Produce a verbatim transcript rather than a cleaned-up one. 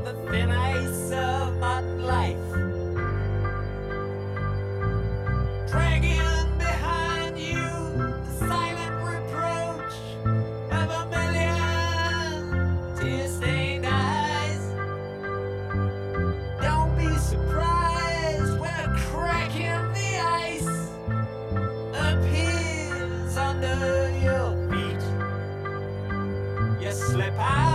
the thin ice of modern life. Dragging behind you the silent reproach of a million tear-stained eyes. Don't be surprised when a crack in the ice appears under your feet. You slip out